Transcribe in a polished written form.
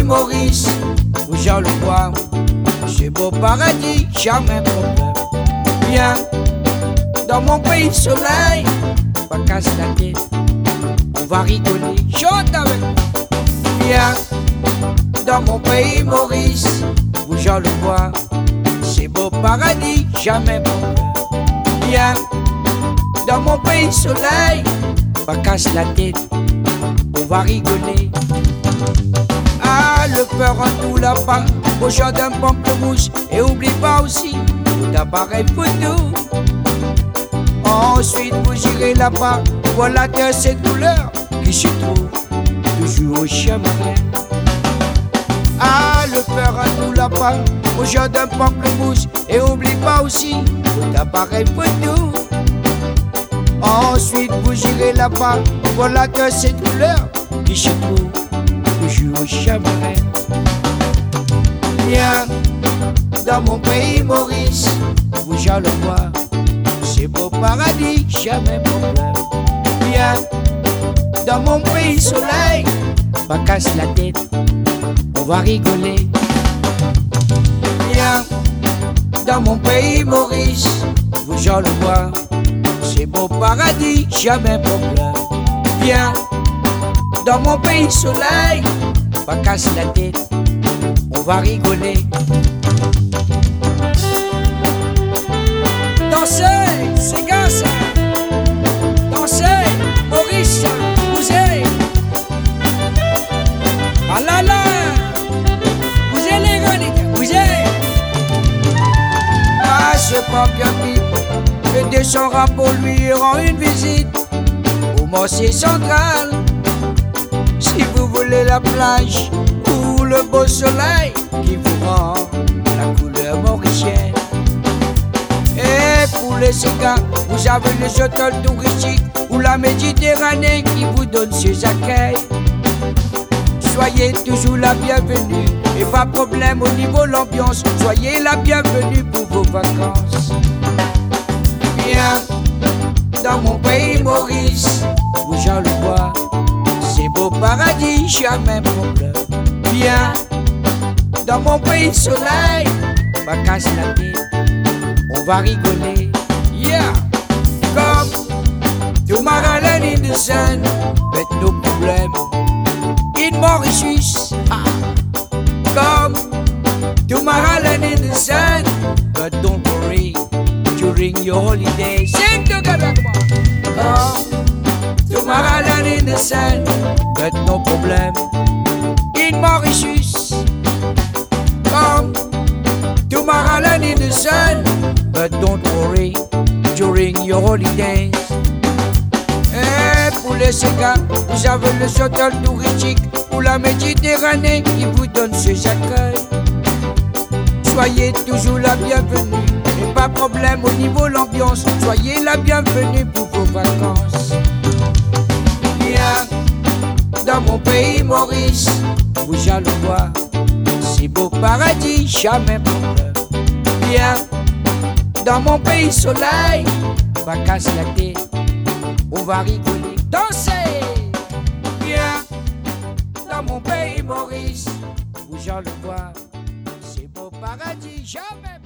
Maurice, où j'en le vois, c'est beau paradis, jamais problème. Viens dans mon pays soleil, pas casse la tête, on va rigoler, chante avec moi. Viens dans mon pays Maurice, où j'en le vois, c'est beau paradis, jamais problème. Viens dans mon pays soleil, pas casse la tête, on va rigoler. Ah, le peur en tout là-bas, au champ d'un pamplemousse. Et oublie pas aussi d'appareil photo. Ensuite vous irez là-bas, voilà que cette couleur qui se trouve toujours au chemin. Ah, le peur en tout là-bas, au champ d'un pamplemousse. Et oublie pas aussi d'appareil photo. Ensuite vous irez là-bas, voilà que cette couleur qui se trouve toujours au chemin. Viens dans mon pays Maurice, où j'en le vois, c'est beau paradis, jamais problème. Viens dans mon pays soleil, pas casse la tête, on va rigoler. Viens dans mon pays Maurice, où j'en le vois, c'est beau paradis, jamais problème. Viens dans mon pays soleil, pas casse la tête, on va rigoler. Dansez, c'est gars ça. Dansez, Maurice, bougez. Ah là là, bougez les gars, bougez. Ah, c'est pas bien vite, je descendrai pour lui rendre une visite au Mortier Central. Si vous voulez la plage ou le beau soleil qui vous rend la couleur mauricienne. Et pour les cigares, vous avez les hôtels touristiques ou la Méditerranée qui vous donne ses accueils. Soyez toujours la bienvenue et pas de problème au niveau de l'ambiance. Soyez la bienvenue pour vos vacances. Viens dans mon pays Maurice, où j'en le vois, c'est beau paradis, jamais problème. Viens dans mon pays soleil, pas casse la tête, on va rigoler. Yeah, comme Tomorrowland in the sun, but no problem in Mauritius. Ah. Comme Tomorrowland in the sun, but don't worry during your holidays. Sing together, come on. Come Tomorrowland in the sun, but no problem in Mauritius. Come Tomorrowland in the sun, but don't worry during your holidays. Et pour les cigares, vous avez les hôtels touristiques ou la Méditerranée qui vous donne ses accueils. Soyez toujours la bienvenue et pas de problème au niveau de l'ambiance. Soyez la bienvenue pour vos vacances. Viens dans mon pays Maurice, où j'en le vois, c'est beau paradis, jamais problème. Viens dans mon pays soleil, pas casse la tête, on va rigoler, danser. Viens dans mon pays Maurice, où j'en le vois, c'est beau paradis, jamais problème.